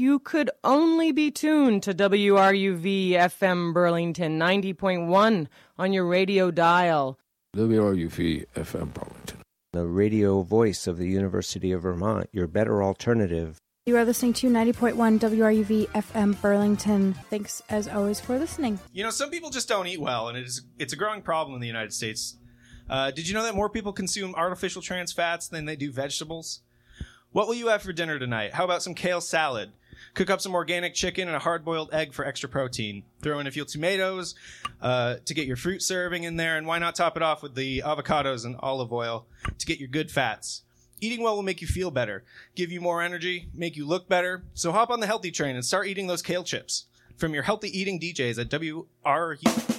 you could only be tuned to WRUV FM Burlington 90.1 on your radio dial. WRUV FM Burlington, the radio voice of the University of Vermont, your better alternative. You are listening to 90.1 WRUV FM Burlington. Thanks, as always, for listening. You know, some people just don't eat well, and it's a growing problem in the United States. Did you know that more people consume artificial trans fats than they do vegetables? What will you have for dinner tonight? How about some kale salad? Cook up some organic chicken and a hard-boiled egg for extra protein. Throw in a few tomatoes to get your fruit serving in there, and why not top it off with the avocados and olive oil to get your good fats. Eating well will make you feel better, give you more energy, make you look better. So hop on the healthy train and start eating those kale chips. From your healthy eating DJs at WRU.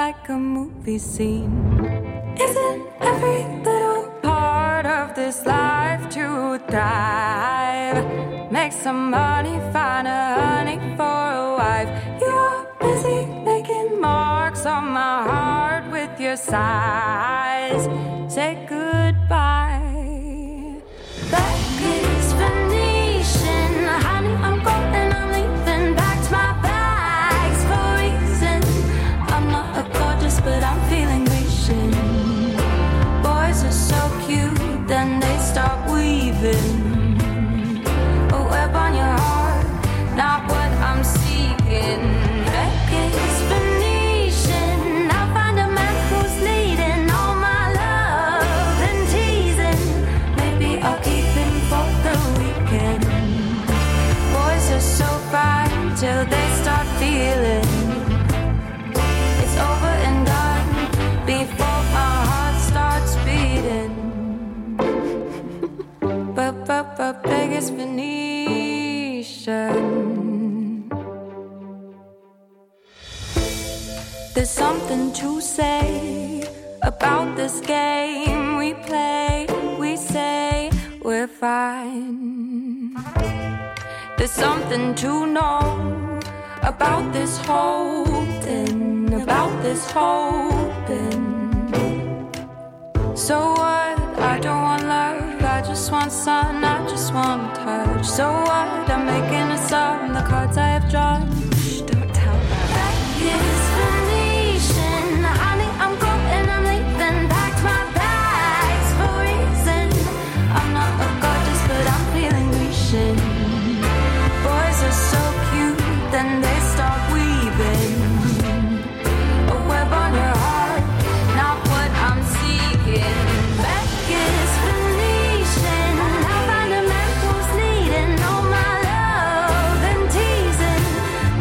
like a movie scene. Isn't every little part of this life to thrive? Make some money, find a honey for a wife. You're busy making marks on my heart with your sighs. Say goodbye. Back is Venetian. Honey, I'm going, I'm leaving. Packed my bags for a reason. I'm not a gorgeous, but I'm feeling Grecian. Boys are so cute, then they start weaving a web on your heart, not what I'm seeking. Becky's Venetian. I'll find a man who's needing all my love and teasing. Maybe I'll keep him for the weekend. Boys are so fine till they start feeling it's over and done before my heart starts beating. But Vegas Venetian. There's something to say about this game we play. We say we're fine. There's something to know about this holding, about this hoping. So what? I don't want love, I just want sun, I just want touch. So what? I'm making a sum, the cards I have drawn. Shh, don't tell her. That is Venetian. Honey, I'm going, I'm leaving. Packed my bags for a reason. I'm not a gorgeous, but I'm feeling Grecian. Boys are so cute, then they start weaving a web on your heart, not what I'm seeking. Becky's Venetian. I'll find a man who's needing all my love and teasing.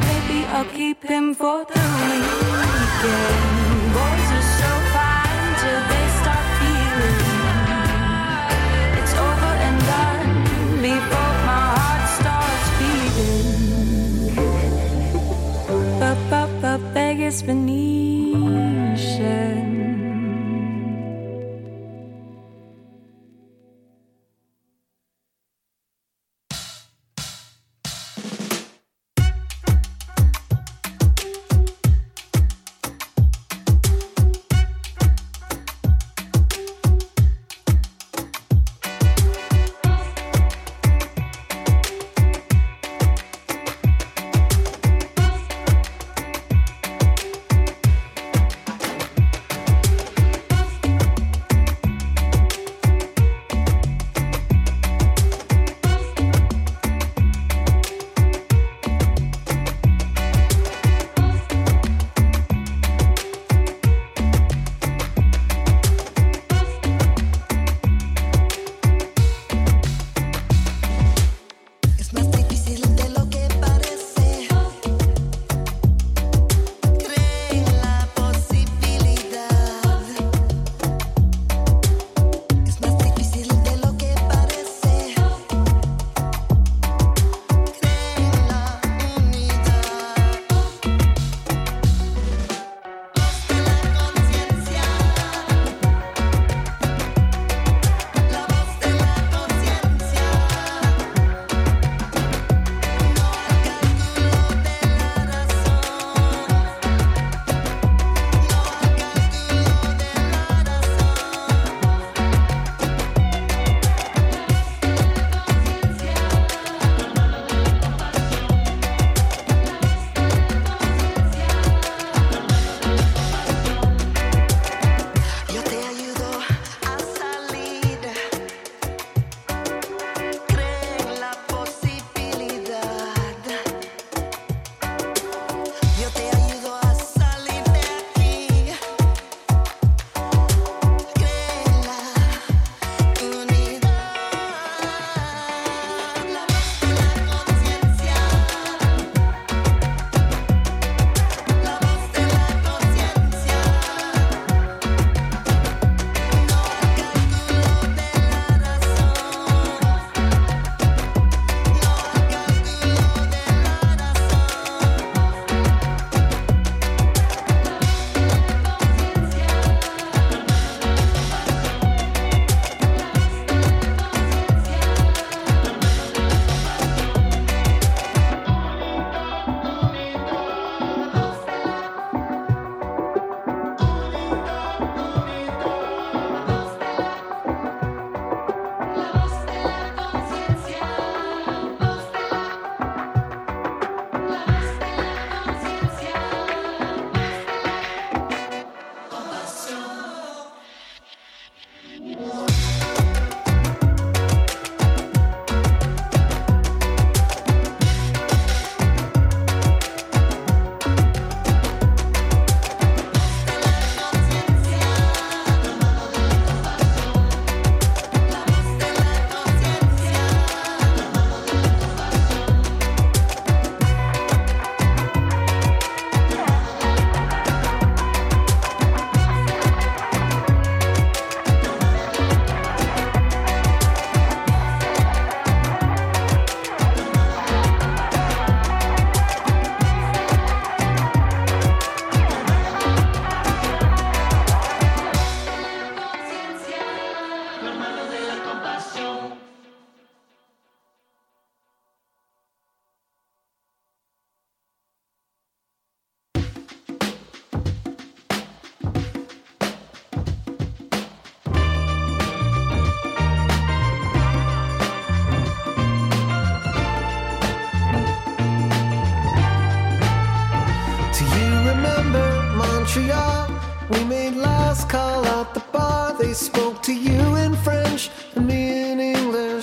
We made last call at the bar. They spoke to you in French and me in English.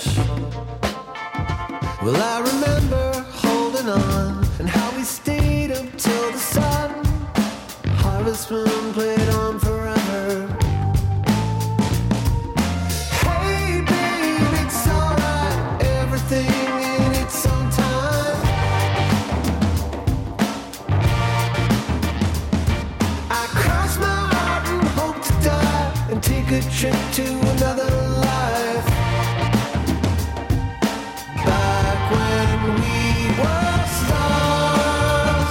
Well, I remember holding on and how we stayed up till the sun. Harvest Moon played on forever. Hey babe, it's alright, everything in its own time. I cross my heart and hope to die and take a trip to another life. Back when we were stars.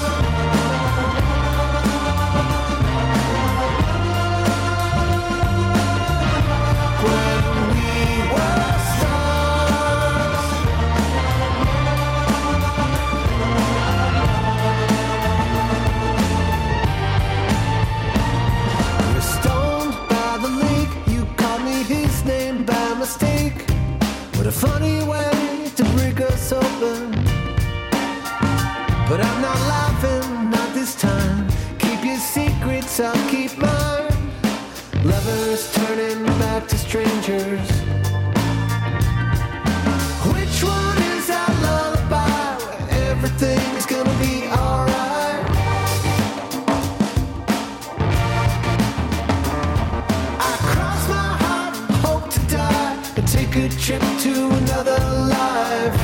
When we were stars. We're stoned by the lake. You called me his name by mistake. What a funny way to break us open. But I'm not laughing, not this time. Keep your secrets, I'll keep mine. Lovers turning back to strangers. Which one is our lullaby where everything's gonna be alright? I cross my heart and hope to die and take a trip to another life.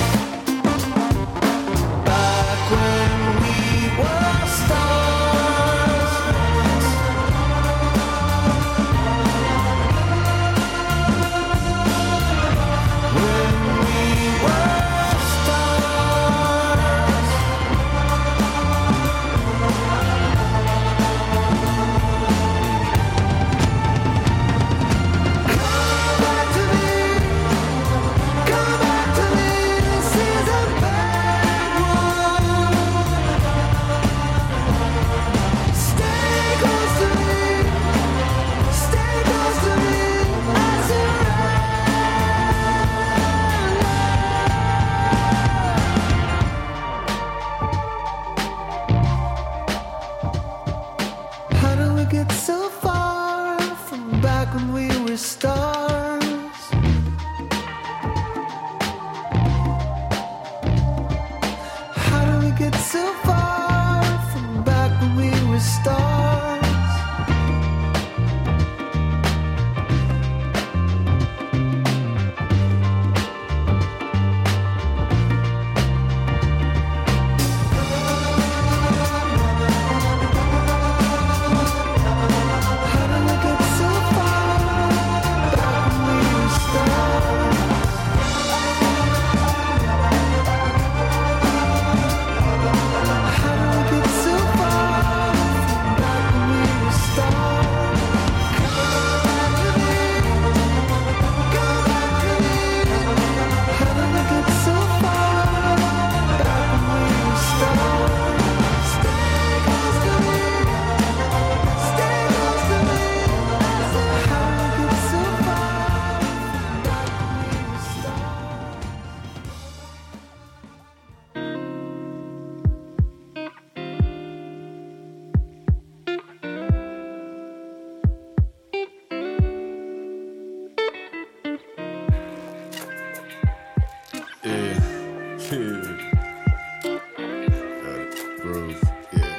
Back when we were stars. When we were stars. Come back to me. Come back to me. This is a bad one. Stay close to me. Stay close to me. I surrender. How do we get so far from back when we were stars? How do we get so far from back when we were stars? How do we get so far back when we were stars? How do we get so far back when we were stars? Come back to me. Come back to me. How do we get so far back when we were stars? Stay close to me. Stay close to me. How do we get so far back when we were stars? Yeah. Groove. Yeah.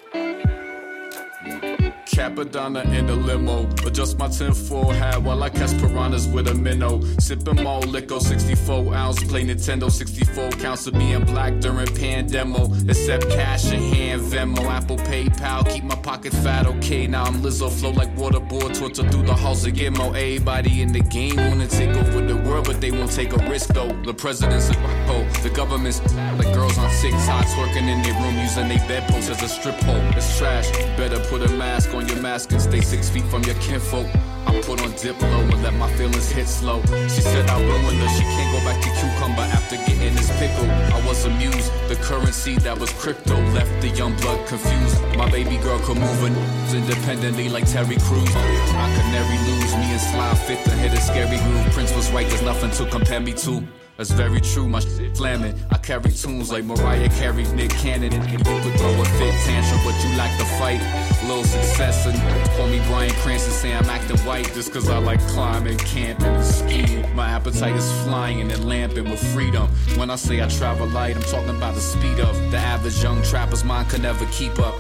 Capadonna in the limo. Adjust my tinfoil hat while I catch piranhas with a minnow. Sipping more liquor, 64 ounce. Play Nintendo, 64 counts of being black during pandemo. Accept cash in hand, Venmo, Apple, PayPal. Keep my pocket fat, okay. Now I'm Lizzo, flow like waterboard. Torture through the halls of Gitmo. Everybody in the game wanna take over the world, but they won't take a risk though. The president's a hoe. The government's like girls on TikTok twerking in their room using their bedposts as a strip hole. It's trash. Better put a mask on your mask and stay 6 feet from your kinfolk. I put on Diplo and let my feelings hit slow. She said I ruined her, she can't go back to cucumber after getting this pickle. I was amused, the currency that was crypto left the young blood confused. My baby girl could move her independently like Terry Crews. I could never lose, me and Sly fit to hit a scary groove. Prince was right, there's nothing to compare me to. That's very true, my shit flamin'. I carry tunes like Mariah carried Nick Cannon. And you could throw a fit tantrum, but you like to fight. Little success, and call me Bryan Cranston, say I'm acting white just cause I like climbing, camping, and skiing. My appetite is flying and lamping with freedom. When I say I travel light, I'm talking about the speed of the average young trapper's mind could never keep up.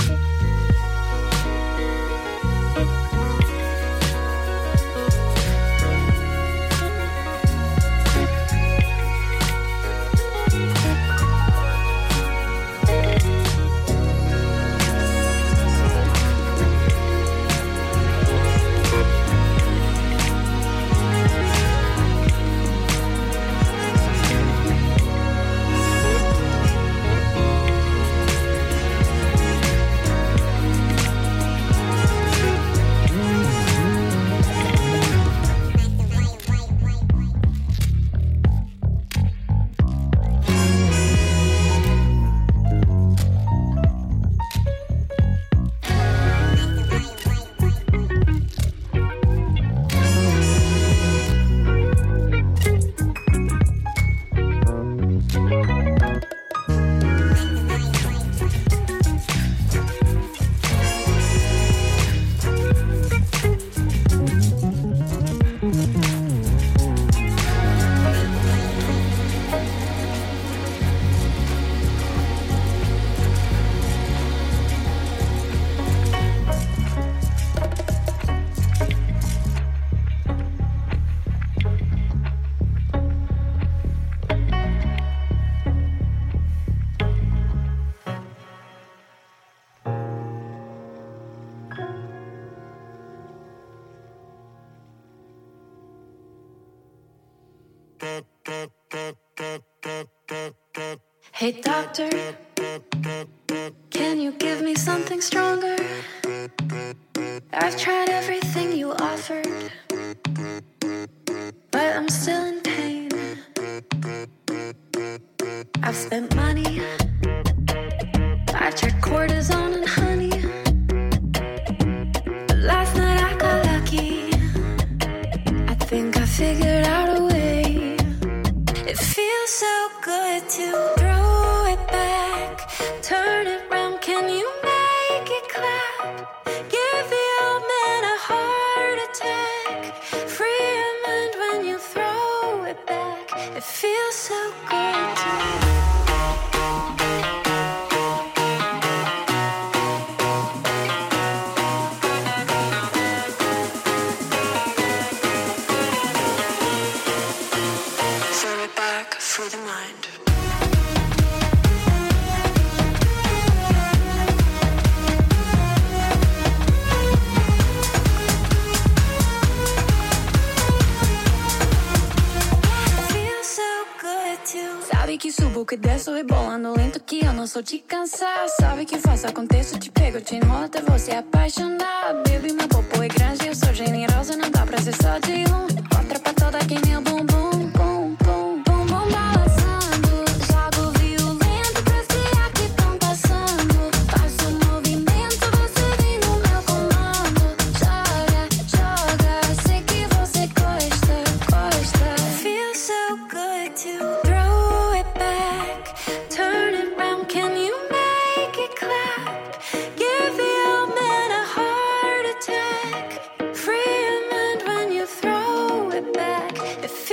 Hey doctor, can you give me something stronger? I've tried everything you offered, but I'm still in pain. I've spent money, I tried cortisone and honey, but last night I got lucky. I think I figured out a way. It feels so good to throw it back, turn it round, can you make it clap? Give the old man a heart attack, free your mind when you throw it back. It feels so good to through the mind. Feels so good too. Sabe que subo, que desço e bolando lento que eu não sou de cansar. Sabe que faço, aconteço, te pego, te enrolo até você apaixonar. Baby, meu popo é grande, eu sou generosa, não dá pra ser só de um. Outra pra toda que nem o bumbum. If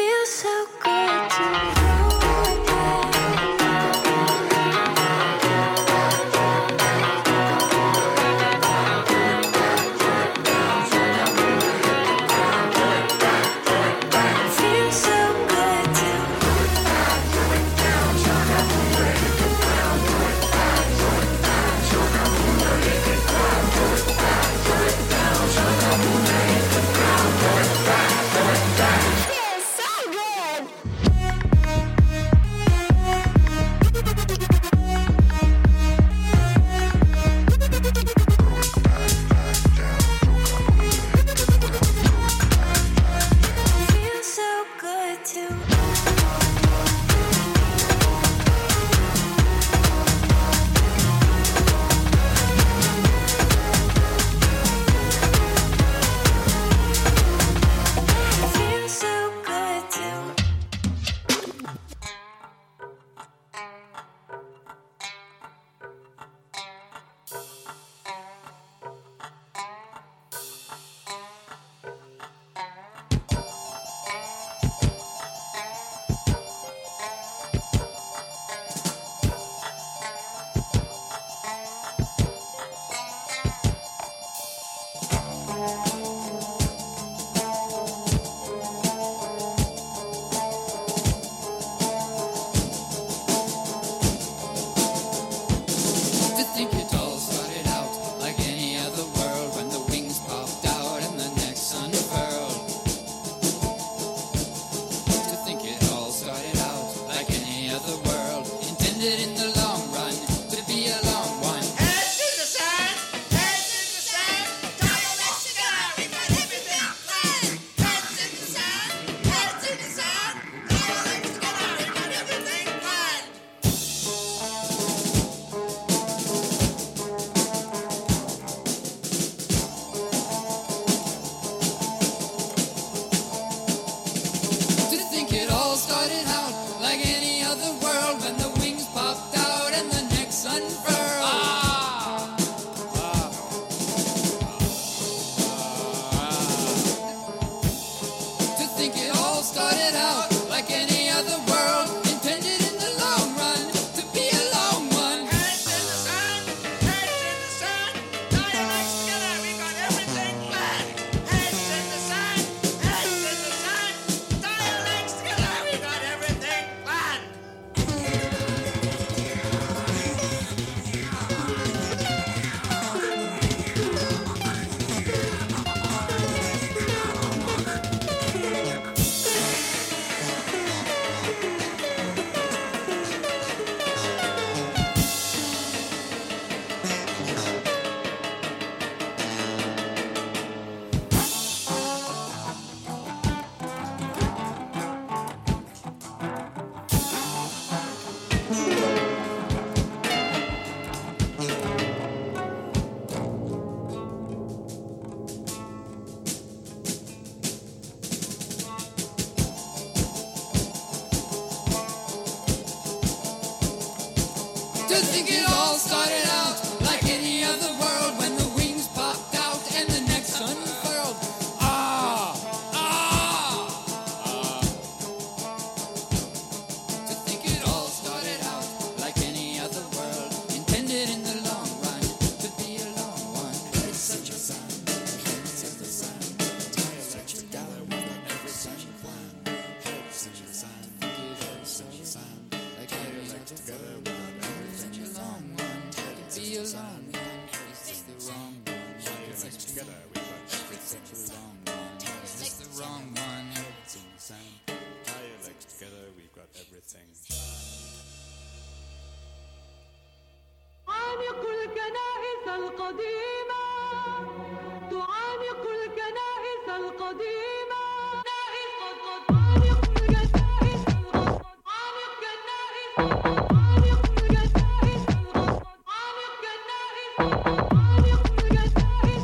To think it all started out like any other world when the wings popped out and the necks unfurled. To think it all started out like any other world, intended in the long run to be a long one. Head to the sun, head to the sun. Tayo Mexico, we got everything planned. Head to the sun, head to the sun. Tayo Mexico, we got everything planned. To think it all started out like any other world when the wings popped out and the necks unfurled. To think it all started out like any other world, intended in the long run to be a long one. Head to the sun, head to the sun. Tayo Mexico, we got everything planned. Head to the sun, head to the sun. Tayo Mexico, we got everything planned. To think it all started out like any other world when the wings popped out and the necks unfurled. To think it all started out like any other world, intended in the long run to be a long one. It's such a sound, it's such a sound. It's such a sound, every such a plan. It's such a sound, it's such a sound. Like every other together, we got everything a long one. It be a long one. It's just the wrong one. It's such together, we got everything a long one. It's just the wrong one. It's in the sound. Tie your legs together, we've got everything. تعانق الكنائس القديمة، تعانق الكنائس القديمة. تعانق الكنائس القديمة، تعانق الكنائس القديمة، تعانق الكنائس القديمة، تعانق الكنائس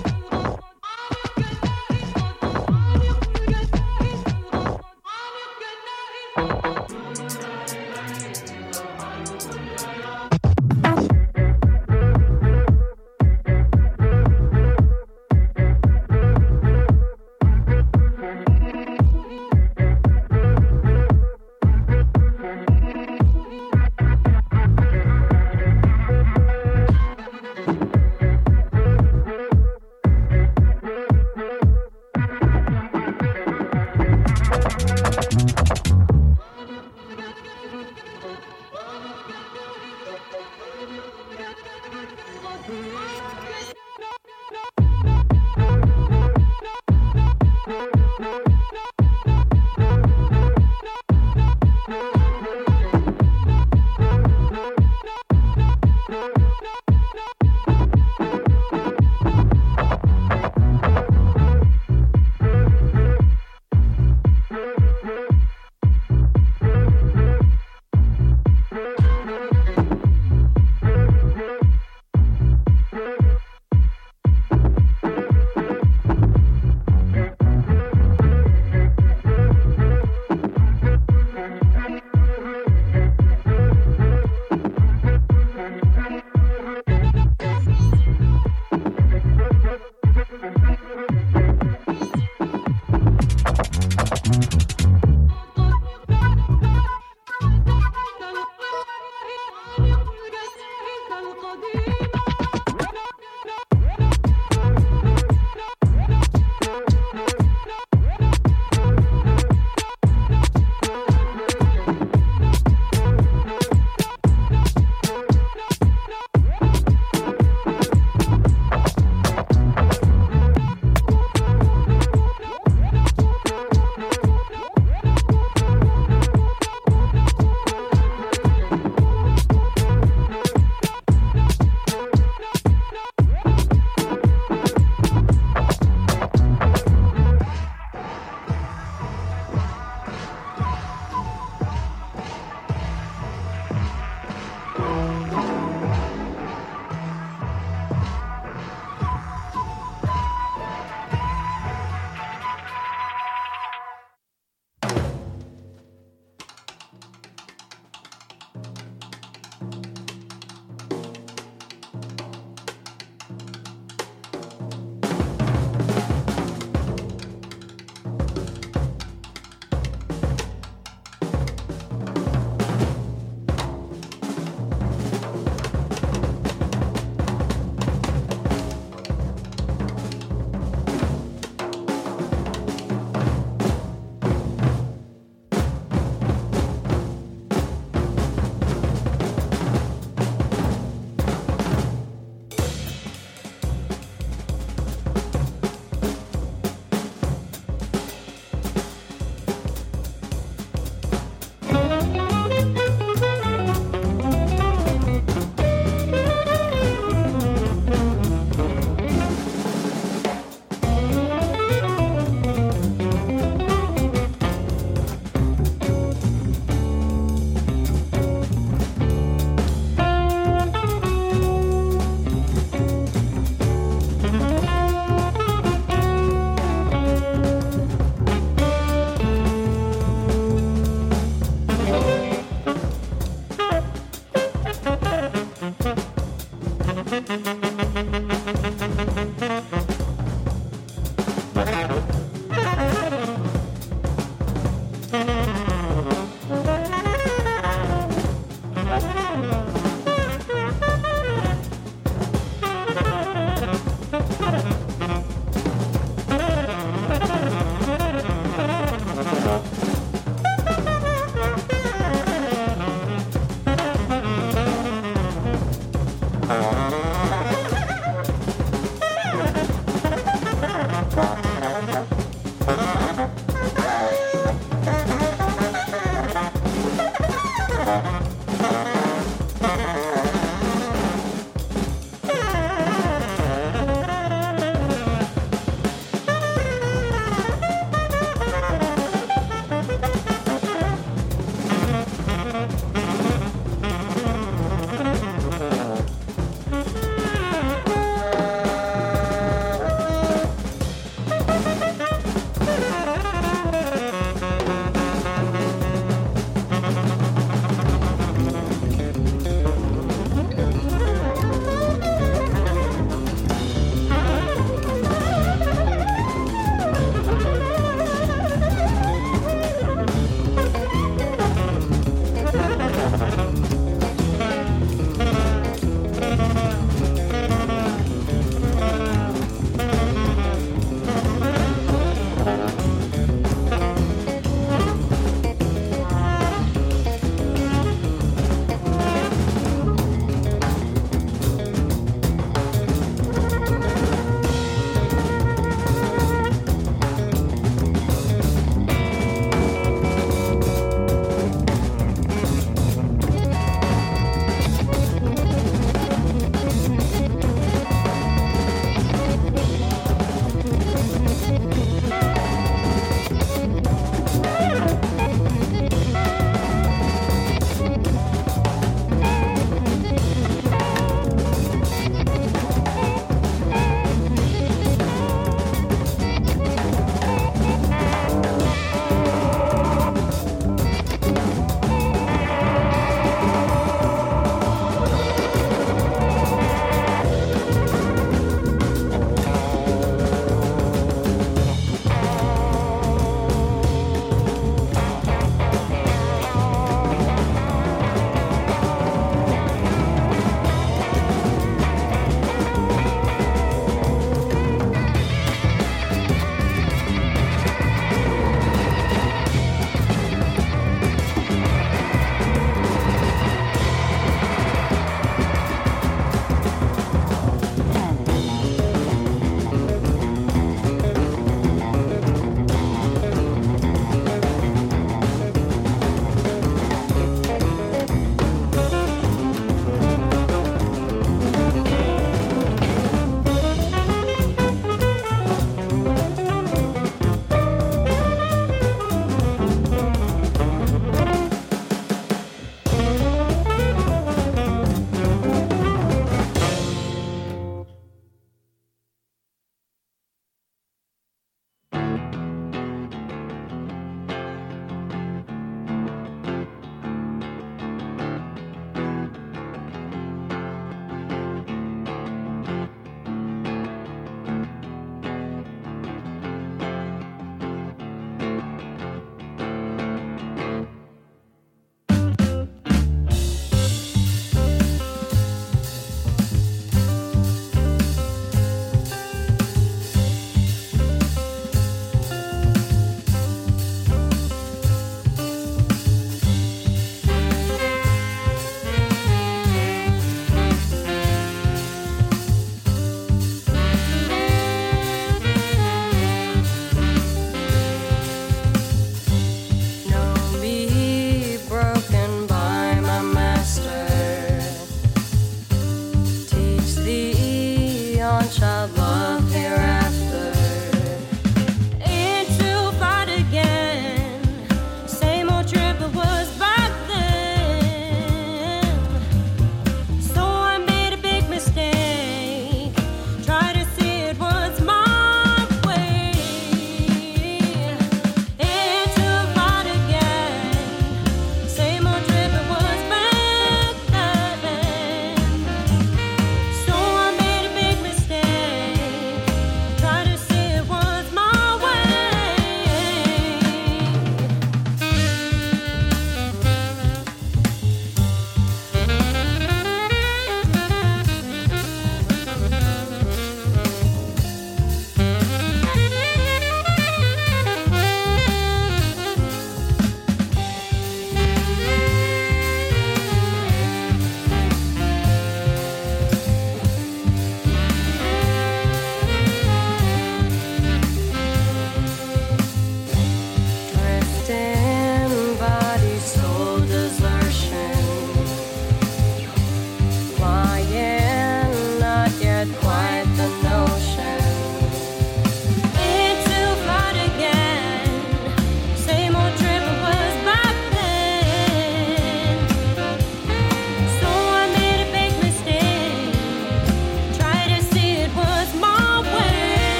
القديمة.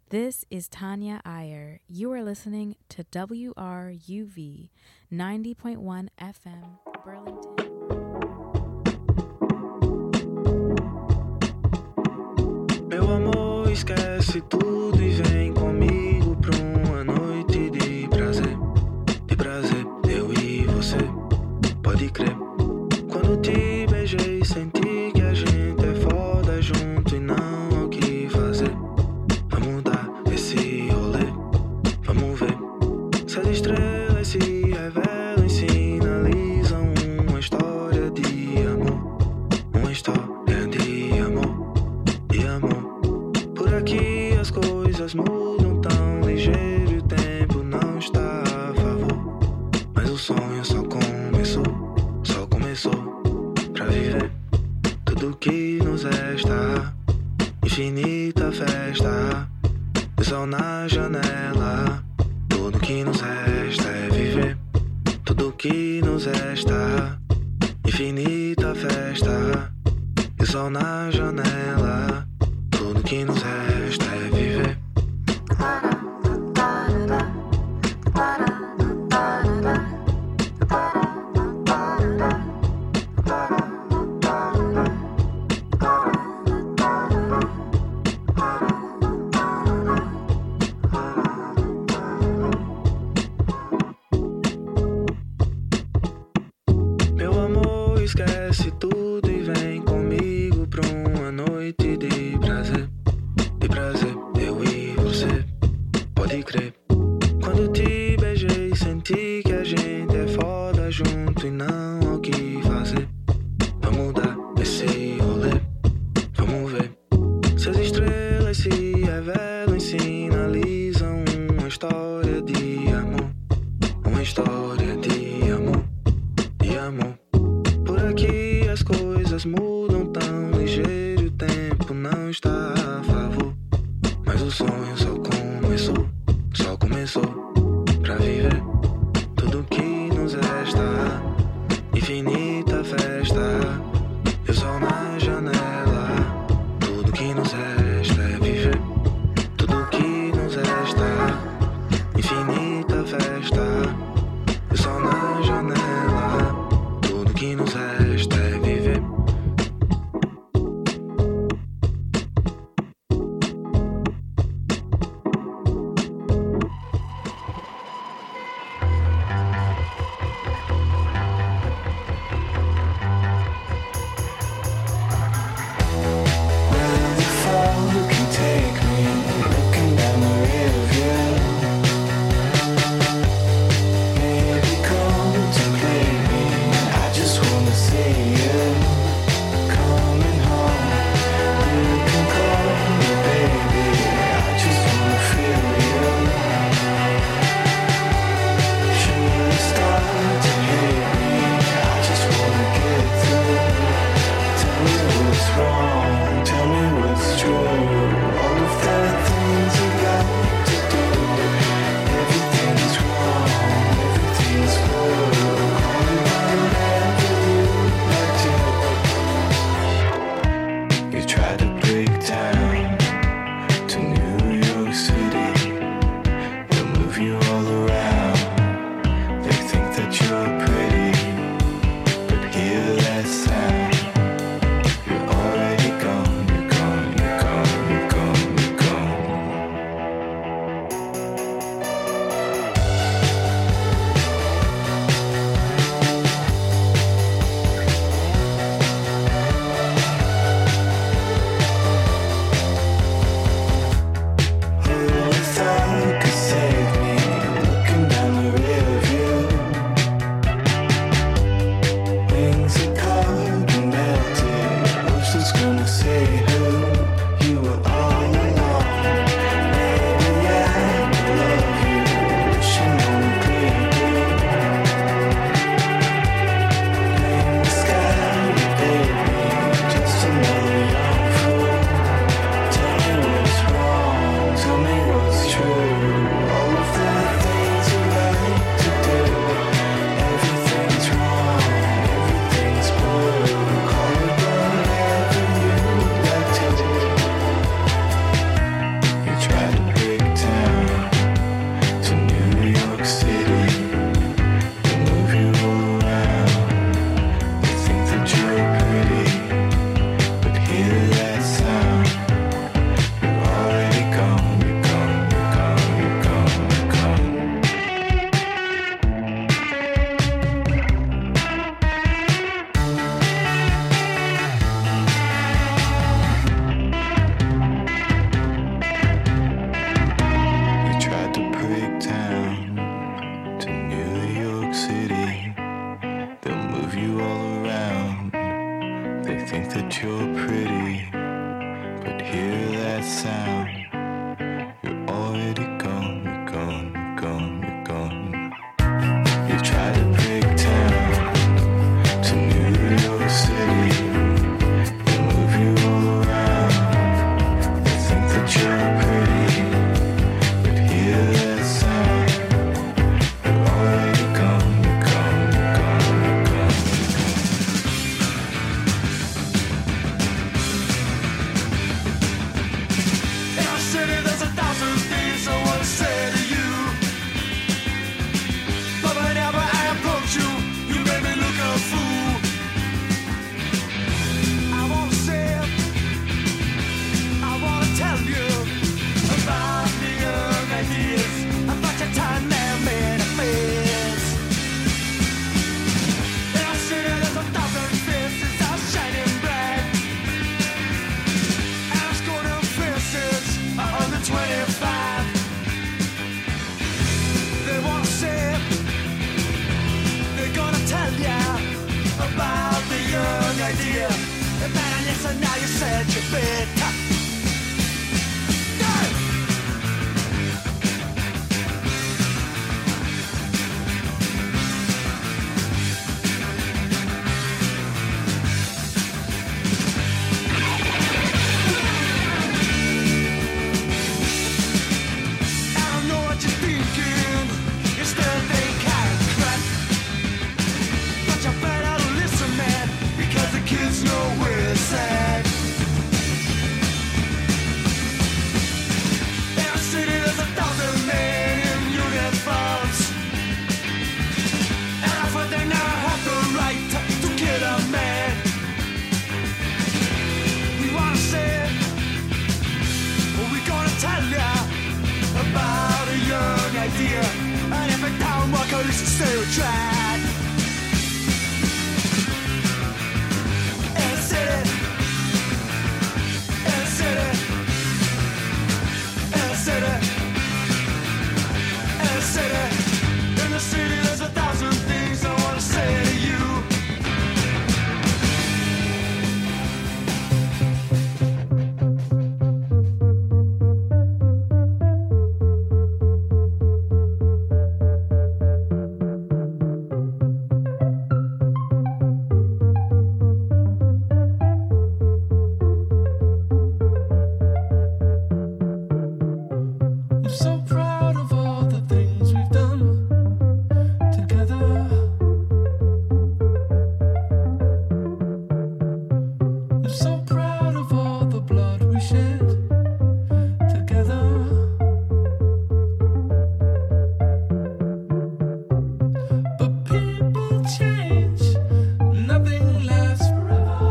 This is Tanya Iyer. You are listening to WRUV 90.1 FM, Burlington. Meu amor, esquece tudo e vem comigo pra uma noite de prazer. De prazer, eu e você, pode crer. Quando te beijei, senti que a gente é foda junto e não há o que fazer. Vamos dar esse rolê, vamos ver se as estrelas se revelam e sinalizam uma história de amor. Uma história de amor, de amor. Por aqui as coisas mudam tão ligeiro e o tempo não está a favor. Mas o sonho só começou pra viver tudo que nos resta. Infinita festa, o sol na janela. Tudo que nos resta é viver tudo que nos resta. Infinita festa, o sol na janela. Tudo que nos resta é viver. Meu amor, esquece tudo e vem comigo pra uma noite de prazer. De prazer, eu e você, pode crer. Quando te beijei, senti que a gente é foda junto e não há o que fazer. Vamos dar esse rolê, vamos ver se as estrelas se revelam e sinalizam uma história de amor. Uma história de amor, de amor. Por aqui as coisas mudam tão ligeiro e o tempo não está a favor. Mas o sonho só começou pra viver tudo que nos resta. Infinita festa, e o sol na janela. Tudo que nos resta é viver tudo que nos resta. Infinita festa, e o sol na janela. Tudo que nos resta é viver. They think that you're pretty, but hear that sound. You're already gone, you're gone, you're gone, you're gone. You try to break town to New York City. They move you all around. They think that you're pretty, but hear that sound. You're already gone, you're gone, you're gone, you're gone. In our city there's 1,000 things I want to say to you, but whenever I approach you, you make me look a fool. I want to say, I want to tell you about the young ideas, about your time man-made affairs. In our city there's 1,000 faces all shining bright, and our school faces are under 25. They want to say, they're gonna tell ya about the young idea. You better listen now, you said you better. Yeah. I don't know what you're thinking. You still think I'm crap, but you better listen, man, because the kids know we're sad. In our city there's 1,000 men in uniforms, and I thought they now have the right to kill a man. We wanna say, we're gonna tell ya about a young idea, and every town walker is a stereotype. In the city, in the city, in the city, in the city, in the city, there's 1,000 things I wanna say to you. I'm so proud of all the things we've done together. I'm so proud of all the blood we shed together. But people change, nothing lasts forever.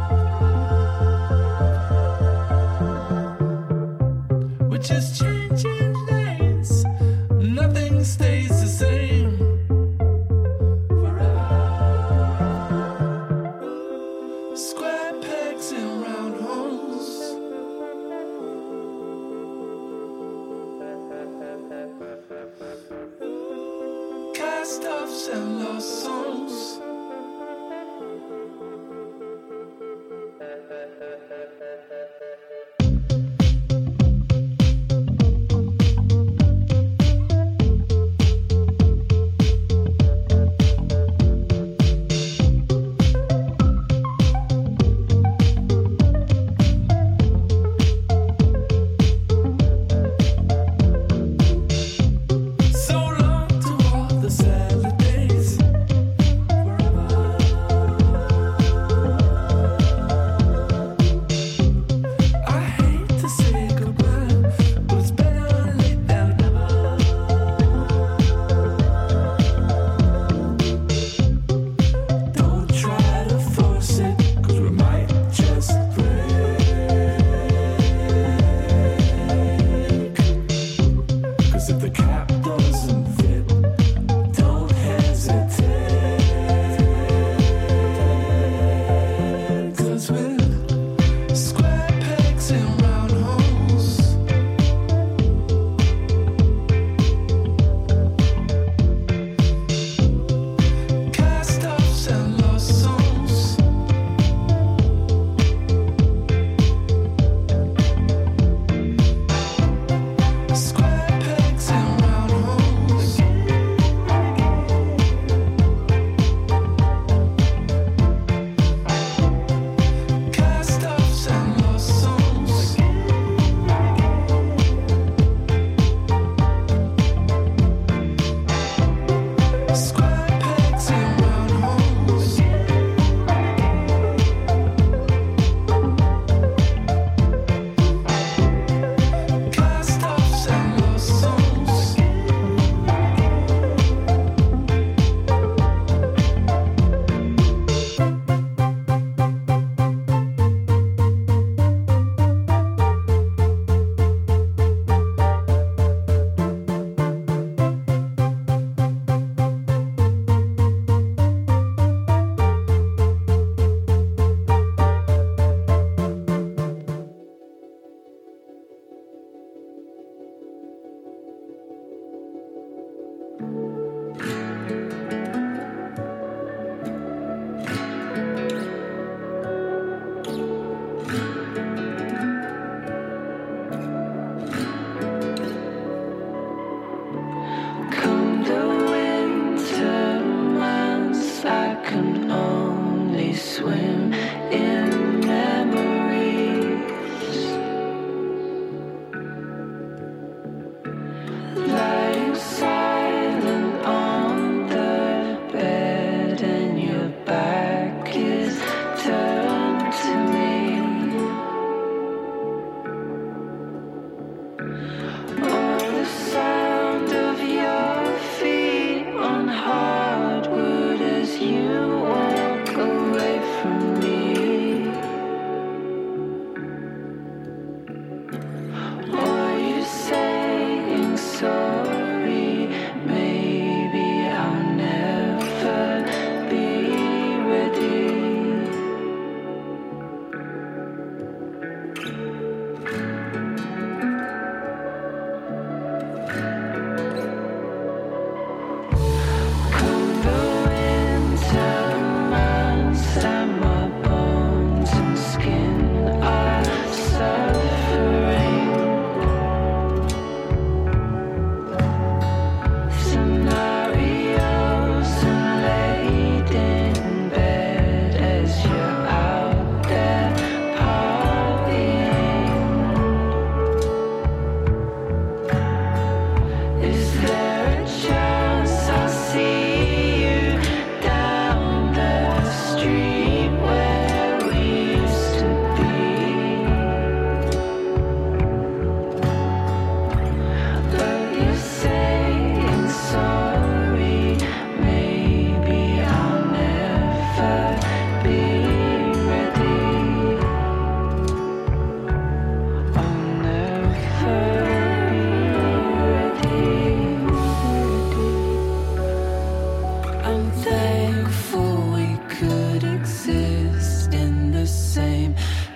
We're just changing lanes, nothing stays the same forever. Square pegs in round holes. Cast-offs and lost songs. So long to all the salad days.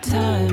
time